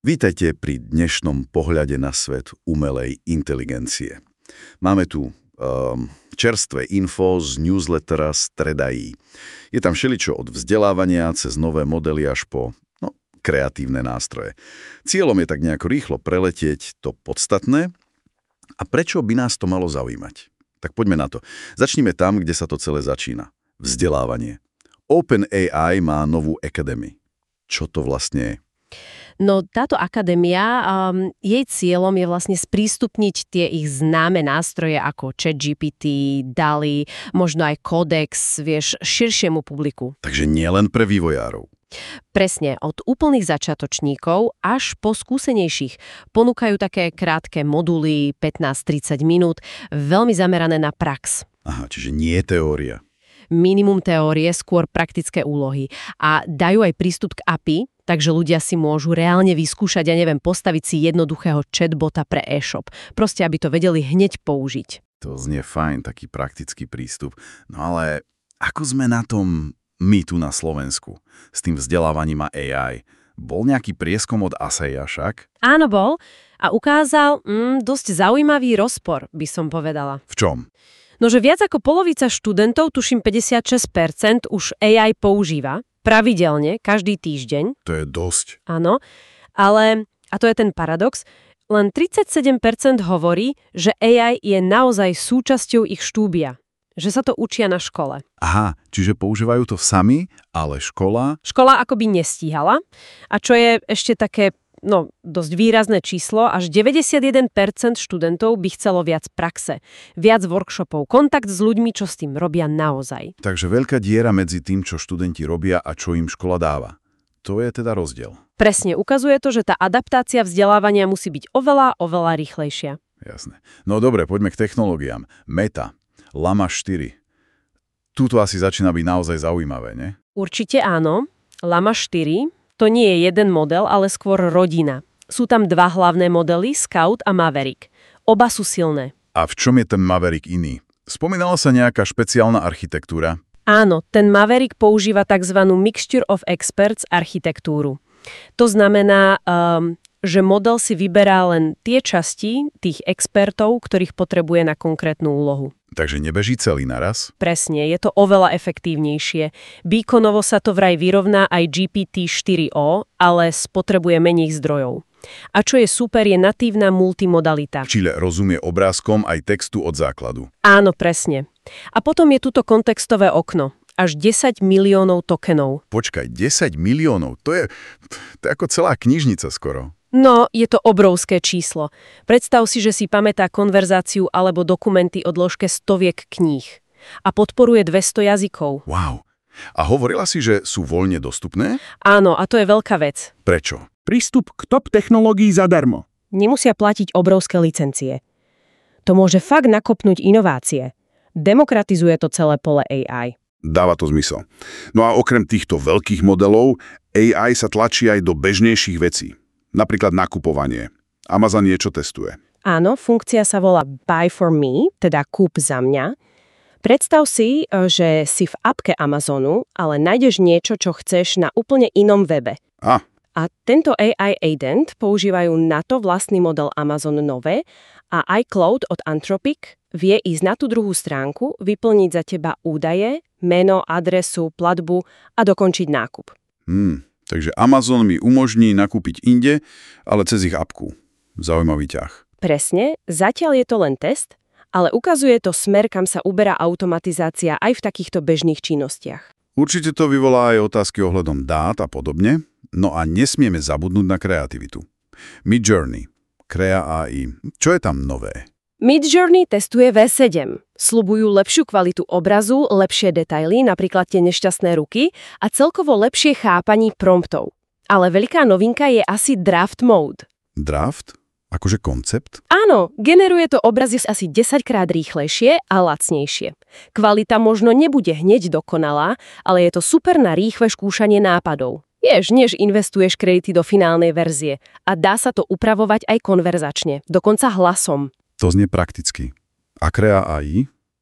Vítajte pri dnešnom pohľade na svet umelej inteligencie. Máme tu čerstvé info z newslettera Stredají. Je tam všeličo od vzdelávania cez nové modely až po kreatívne nástroje. Cieľom je tak nejako rýchlo preletieť to podstatné. A prečo by nás to malo zaujímať? Tak poďme na to. Začnime tam, kde sa to celé začína. Vzdelávanie. OpenAI má novú Academy. Čo to vlastne je? No táto akadémia, jej cieľom je vlastne sprístupniť tie ich známe nástroje ako ChatGPT, DALL-E, možno aj Codex, širšiemu publiku. Takže nie len pre vývojárov. Presne, od úplných začiatočníkov až po skúsenejších ponúkajú také krátke moduly, 15-30 minút, veľmi zamerané na prax. Aha, čiže nie je teória. Minimum teórie, skôr praktické úlohy. A dajú aj prístup k API, takže ľudia si môžu reálne vyskúšať, postaviť si jednoduchého chatbota pre e-shop. Proste, aby to vedeli hneď použiť. To znie fajn, taký praktický prístup. No ale ako sme na tom my tu na Slovensku s tým vzdelávaním a AI? Bol nejaký prieskum od ASEA však? Áno, bol. A ukázal dosť zaujímavý rozpor, by som povedala. V čom? Nože viac ako polovica študentov, tuším 56%, už AI používa pravidelne, každý týždeň. To je dosť. Áno, ale, a to je ten paradox, len 37% hovorí, že AI je naozaj súčasťou ich štúdia. Že sa to učia na škole. Aha, čiže používajú to sami, ale škola... Škola akoby nestíhala. A čo je ešte také, dosť výrazné číslo, až 91% študentov by chcelo viac praxe, viac workshopov, kontakt s ľuďmi, čo s tým robia naozaj. Takže veľká diera medzi tým, čo študenti robia a čo im škola dáva. To je teda rozdiel. Presne, ukazuje to, že tá adaptácia vzdelávania musí byť oveľa, oveľa rýchlejšia. Jasné. No dobre, poďme k technológiám. Meta, Llama 4. Tuto asi začína byť naozaj zaujímavé, ne? Určite áno. Llama 4 to nie je jeden model, ale skôr rodina. Sú tam dva hlavné modely, Scout a Maverick. Oba sú silné. A v čom je ten Maverick iný? Spomínala sa nejaká špeciálna architektúra? Áno, ten Maverick používa tzv. Mixture of Experts architektúru. To znamená, že model si vyberá len tie časti tých expertov, ktorých potrebuje na konkrétnu úlohu. Takže nebeží celý naraz? Presne, je to oveľa efektívnejšie. Výkonovo sa to vraj vyrovná aj GPT-4o, ale spotrebuje menej zdrojov. A čo je super, je natívna multimodalita. Čiže rozumie obrázkom aj textu od základu. Áno, presne. A potom je tuto kontextové okno. Až 10 miliónov tokenov. Počkaj, 10 miliónov? To je ako celá knižnica skoro. No, je to obrovské číslo. Predstav si, že si pamätá konverzáciu alebo dokumenty o dĺžke stoviek kníh. A podporuje 200 jazykov. Wow. A hovorila si, že sú voľne dostupné? Áno, a to je veľká vec. Prečo? Prístup k top technológií zadarmo. Nemusia platiť obrovské licencie. To môže fakt nakopnúť inovácie. Demokratizuje to celé pole AI. Dáva to zmysel. No a okrem týchto veľkých modelov, AI sa tlačí aj do bežnejších vecí. Napríklad nakupovanie. Amazon niečo testuje. Áno, funkcia sa volá Buy for me, teda kúp za mňa. Predstav si, že si v appke Amazonu, ale nájdeš niečo, čo chceš na úplne inom webe. A tento AI agent používajú na to vlastný model Amazon Nové a iCloud od Anthropic vie ísť na tú druhú stránku, vyplniť za teba údaje, meno, adresu, platbu a dokončiť nákup. Takže Amazon mi umožní nakúpiť inde, ale cez ich appku. Zaujímavý ťah. Presne, zatiaľ je to len test, ale ukazuje to smer, kam sa uberá automatizácia aj v takýchto bežných činnostiach. Určite to vyvolá aj otázky ohľadom dát a podobne, no a nesmieme zabudnúť na kreativitu. Midjourney, Crea AI, čo je tam nové? Midjourney testuje V7. Sľubujú lepšiu kvalitu obrazu, lepšie detaily, napríklad tie nešťastné ruky a celkovo lepšie chápaní promptov. Ale veľká novinka je asi draft mode. Draft? Akože koncept? Áno, generuje to obrazy asi 10-krát rýchlejšie a lacnejšie. Kvalita možno nebude hneď dokonalá, ale je to super na rýchle skúšanie nápadov. Než investuješ kredity do finálnej verzie a dá sa to upravovať aj konverzačne, dokonca hlasom. To znie prakticky. A Crea AI?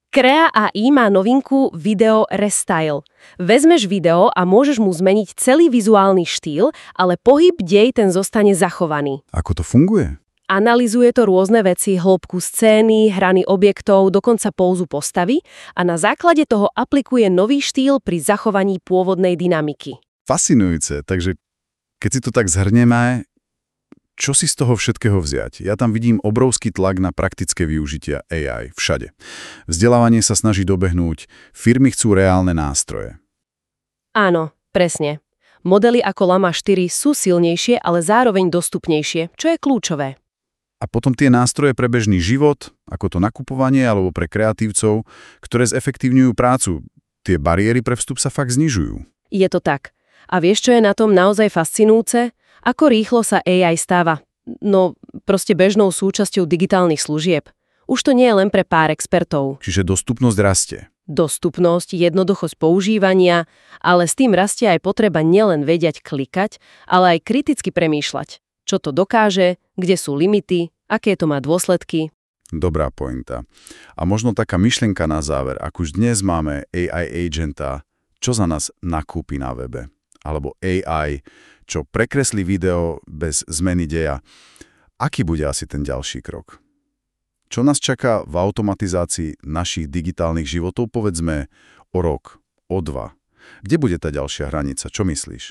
Krea AI má novinku Video Restyle. Vezmeš video a môžeš mu zmeniť celý vizuálny štýl, ale pohyb dej ten zostane zachovaný. Ako to funguje? Analyzuje to rôzne veci, hĺbku scény, hrany objektov, dokonca pózu postavy a na základe toho aplikuje nový štýl pri zachovaní pôvodnej dynamiky. Fascinujúce, takže keď si to tak zhrnieme, čo si z toho všetkého vziať? Ja tam vidím obrovský tlak na praktické využitia AI všade. Vzdelávanie sa snaží dobehnúť, firmy chcú reálne nástroje. Áno, presne. Modely ako Llama 4 sú silnejšie, ale zároveň dostupnejšie, čo je kľúčové. A potom tie nástroje pre bežný život, ako to nakupovanie alebo pre kreatívcov, ktoré zefektívňujú prácu. Tie bariéry pre vstup sa fakt znižujú. Je to tak. A vieš, čo je na tom naozaj fascinujúce? Ako rýchlo sa AI stáva, proste bežnou súčasťou digitálnych služieb. Už to nie je len pre pár expertov. Čiže dostupnosť rastie. Dostupnosť, jednoduchosť používania, ale s tým rastie aj potreba nielen vedieť klikať, ale aj kriticky premýšľať. Čo to dokáže, kde sú limity, aké to má dôsledky. Dobrá pointa. A možno taká myšlienka na záver. Ak už dnes máme AI agenta, čo za nás nakúpi na webe? Alebo AI, čo prekreslí video bez zmeny deja. Aký bude asi ten ďalší krok? Čo nás čaká v automatizácii našich digitálnych životov, povedzme, o rok, o 2? Kde bude tá ďalšia hranica? Čo myslíš?